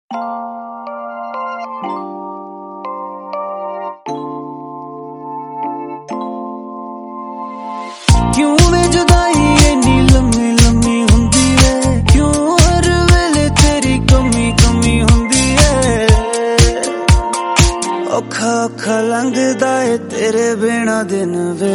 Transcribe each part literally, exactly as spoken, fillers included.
क्यों वे जुदाई इन्नी लम्मी लम्मी हुंदी है, क्यों हर वेले तेरी कमी कमी हुंदी है। औखा औखा लंघदा है तेरे बिना दिन वे,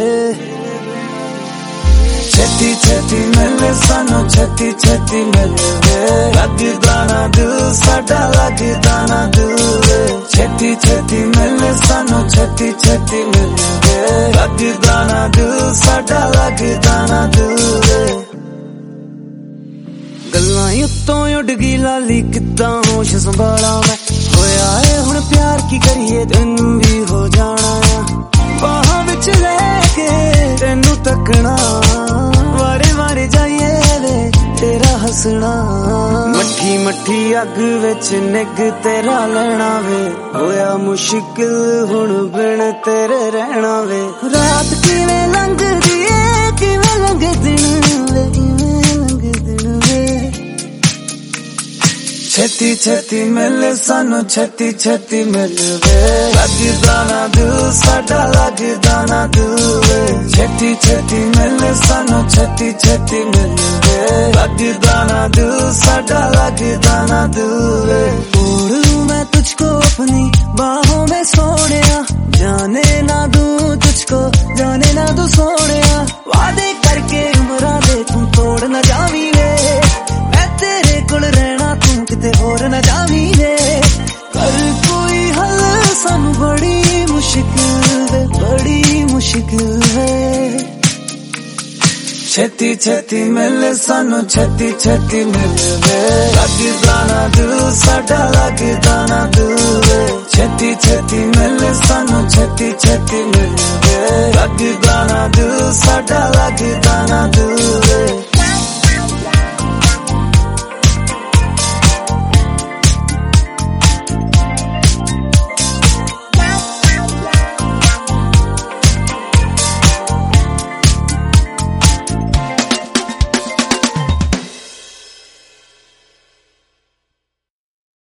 छेती छेती मिले सानू छेती छेती मिले वे। लगदा ना दिल साडा लगदा ना दिल वे, छेती छेती मिले सानू छेती छेती मिले वे। लगदा ना दिल साडा लगदा ना दिल वे। गल्लां उत्तों उड़ गई लाली किद्दां होश संभाला मैं, होया है हुण प्यार की करिए तेनू भी हो जाना है। बाहां विच लैके तेनू तकना, वारे वारे जाइए वे तेरा हसना। मट्ठी मट्ठी अग विच निग तेरा लैना वे, होया मुश्किल हुण बिन तेरे रहना वे। रात किवें लंघदी ऐ किवें लंघे दिन वे, किवें लंघे दिन वे। छेती छेती मिले सानू छेती छेती मिले वे। लगदा ना दिल साडा लगदा ना दिल वे, छेती छेती मिले सानू छेती छेती मिले वे। लगदा ना दिल साडा लगदा ना दिल वे। छोड़ लूं मैं तुझको अपनी बाहों में सोनिया, जाने ना दूं तुझको जाने ना दूं सोनिया। वादे करके उमरा दे तू तोड़ ना जावी वे, मैं तेरे कोल रहना तू किते होर ना जावी वे। कर कोई हल सानू बड़ी मुश्किल है, बड़ी मुश्किल है। छेती छेती मिले सानू छेती छेती मिले वे। लगदा ना दिल साडा लगदा